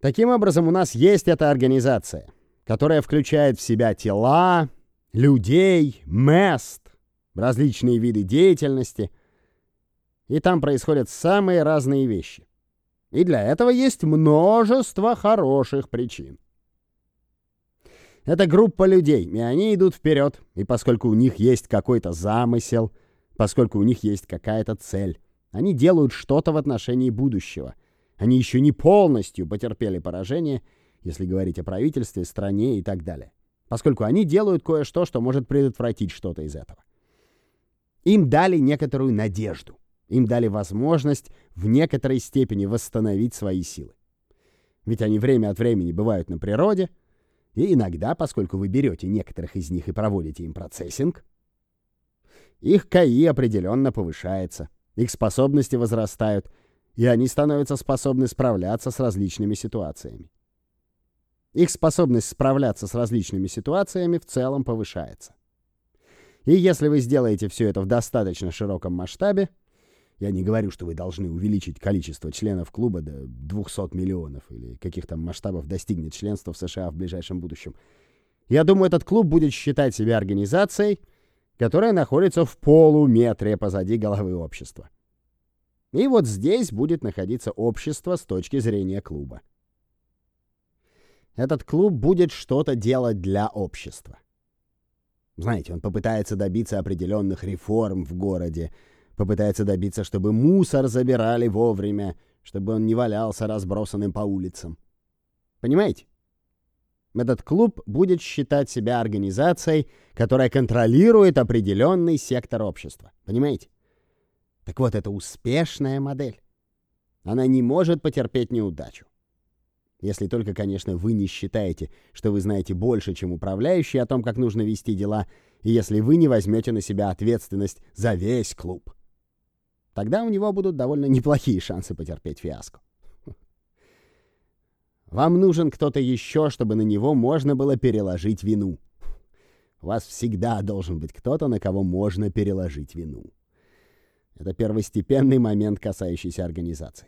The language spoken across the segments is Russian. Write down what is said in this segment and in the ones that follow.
Таким образом, у нас есть эта организация, которая включает в себя тела, людей, мест, различные виды деятельности, и там происходят самые разные вещи. И для этого есть множество хороших причин. Это группа людей, и они идут вперед, и поскольку у них есть какой-то замысел, поскольку у них есть какая-то цель, они делают что-то в отношении будущего. Они еще не полностью потерпели поражение, если говорить о правительстве, стране и так далее. Поскольку они делают кое-что, что может предотвратить что-то из этого. Им дали некоторую надежду. Им дали возможность в некоторой степени восстановить свои силы. Ведь они время от времени бывают на природе, и иногда, поскольку вы берете некоторых из них и проводите им процессинг, их КИ определенно повышается, их способности возрастают, и они становятся способны справляться с различными ситуациями. Их способность справляться с различными ситуациями в целом повышается. И если вы сделаете все это в достаточно широком масштабе, я не говорю, что вы должны увеличить количество членов клуба до 200 миллионов или каких там масштабов достигнет членство в США в ближайшем будущем. Я думаю, этот клуб будет считать себя организацией, которая находится в полуметре позади головы общества. И вот здесь будет находиться общество с точки зрения клуба. Этот клуб будет что-то делать для общества. Знаете, он попытается добиться определенных реформ в городе, попытается добиться, чтобы мусор забирали вовремя, чтобы он не валялся разбросанным по улицам. Понимаете? Этот клуб будет считать себя организацией, которая контролирует определенный сектор общества. Понимаете? Так вот, это успешная модель. Она не может потерпеть неудачу. Если только, конечно, вы не считаете, что вы знаете больше, чем управляющий, о том, как нужно вести дела, и если вы не возьмете на себя ответственность за весь клуб. Тогда у него будут довольно неплохие шансы потерпеть фиаско. Вам нужен кто-то еще, чтобы на него можно было переложить вину. У вас всегда должен быть кто-то, на кого можно переложить вину. Это первостепенный момент, касающийся организации.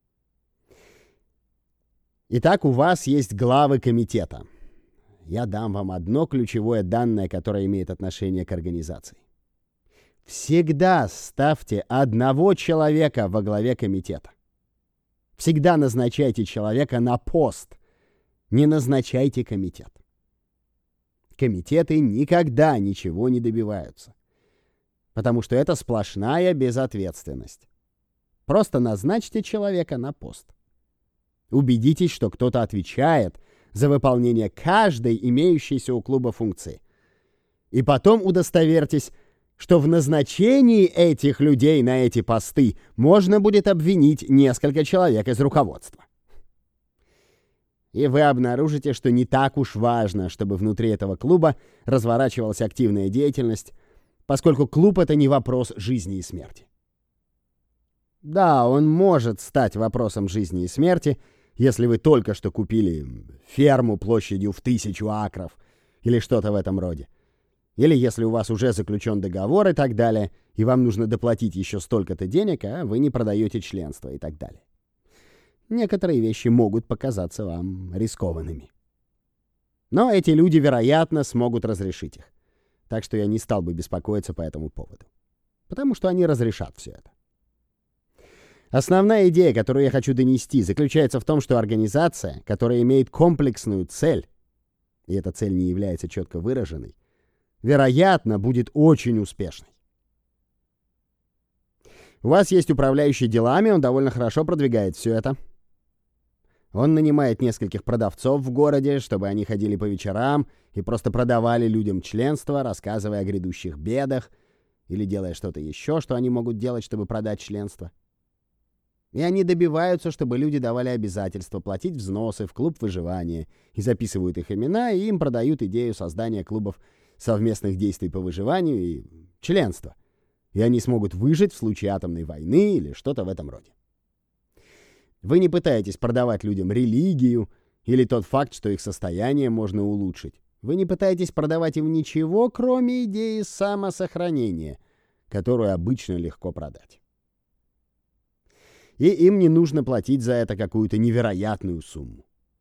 Итак, у вас есть главы комитета. Я дам вам одно ключевое данное, которое имеет отношение к организации. Всегда ставьте одного человека во главе комитета. Всегда назначайте человека на пост. Не назначайте комитет. Комитеты никогда ничего не добиваются. Потому что это сплошная безответственность. Просто назначьте человека на пост. Убедитесь, что кто-то отвечает за выполнение каждой имеющейся у клуба функции. И потом удостоверьтесь, что в назначении этих людей на эти посты можно будет обвинить несколько человек из руководства. И вы обнаружите, что не так уж важно, чтобы внутри этого клуба разворачивалась активная деятельность, поскольку клуб — это не вопрос жизни и смерти. Да, он может стать вопросом жизни и смерти, если вы только что купили ферму площадью в 1000 акров или что-то в этом роде. Или если у вас уже заключен договор и так далее, и вам нужно доплатить еще столько-то денег, а вы не продаете членство и так далее. Некоторые вещи могут показаться вам рискованными. Но эти люди, вероятно, смогут разрешить их. Так что я не стал бы беспокоиться по этому поводу. Потому что они разрешат все это. Основная идея, которую я хочу донести, заключается в том, что организация, которая имеет комплексную цель, и эта цель не является четко выраженной, вероятно, будет очень успешной. У вас есть управляющий делами, он довольно хорошо продвигает все это. Он нанимает нескольких продавцов в городе, чтобы они ходили по вечерам и просто продавали людям членство, рассказывая о грядущих бедах или делая что-то еще, что они могут делать, чтобы продать членство. И они добиваются, чтобы люди давали обязательства платить взносы в клуб выживания и записывают их имена, и им продают идею создания клубов совместных действий по выживанию и членства. И они смогут выжить в случае атомной войны или что-то в этом роде. Вы не пытаетесь продавать людям религию или тот факт, что их состояние можно улучшить. Вы не пытаетесь продавать им ничего, кроме идеи самосохранения, которую обычно легко продать. И им не нужно платить за это какую-то невероятную сумму.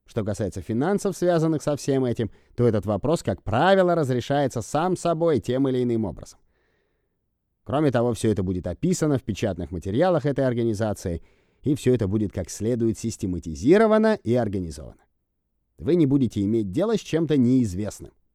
Что касается финансов, связанных со всем этим, то этот вопрос, как правило, разрешается сам собой тем или иным образом. Кроме того, все это будет описано в печатных материалах этой организации, и все это будет как следует систематизировано и организовано. Вы не будете иметь дело с чем-то неизвестным.